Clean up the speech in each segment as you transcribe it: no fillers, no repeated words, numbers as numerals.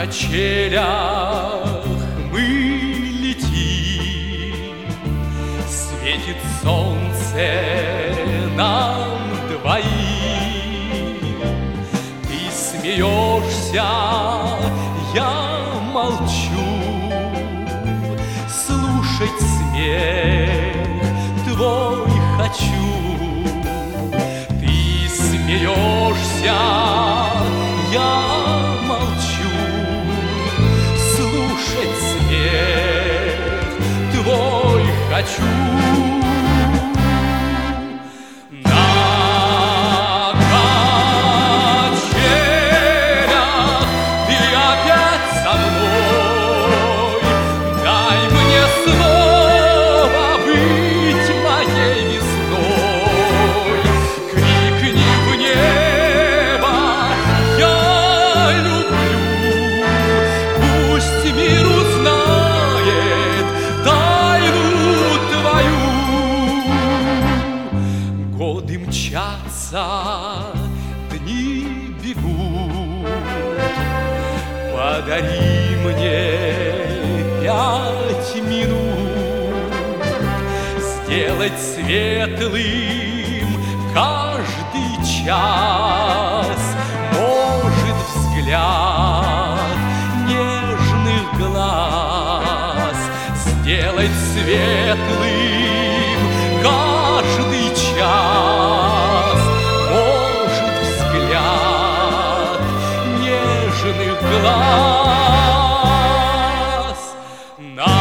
качелях мы летим, светит солнце нам двоим. Ты смеешься, я молчу, слушать смех твой хочу. Ты смеешься, я молчу, слушать смех твой хочу. На качелях ты опять со мной, дай мне снова быть моей весной. Крикни в небо, я люблю, пусть мир узнает тайну твою. Годы мчатся, дни бегут, подари мне 5 минут, сделать светлым каждый час. Может, взгляд нежных глаз сделать светлым каждый час. Может, взгляд нежных глаз. На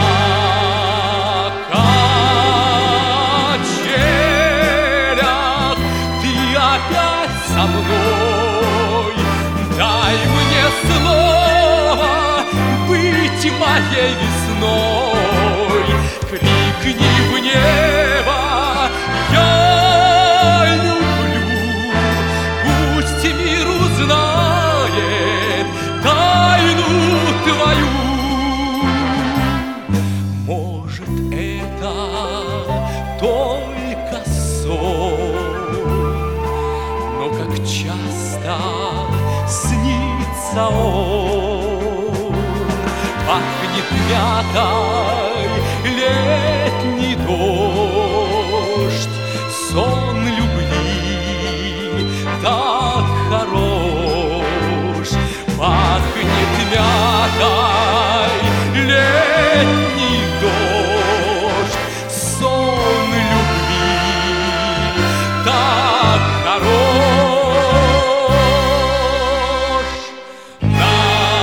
качелях ты опять со мной, дай мне снова быть моей весной. Крикни в небо, я люблю, пусть мир узнает тайну твою. Может, это только сон, но как часто снится он. Пахнет мятой летний дождь, сон любви так хорош. Пахнет мятой летний дождь, сон любви так хорош. На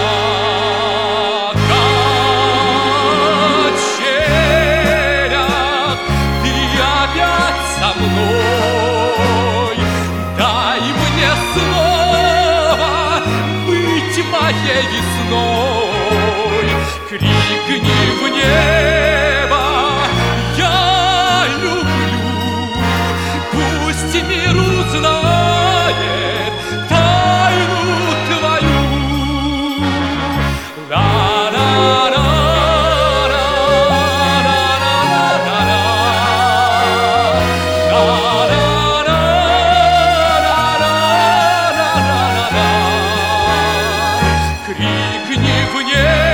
качелях ты опять со мной, дай мне снова быть моей весной. Крикни в небо, я люблю, пусть мир узнает тайну твою. Крикни в небо,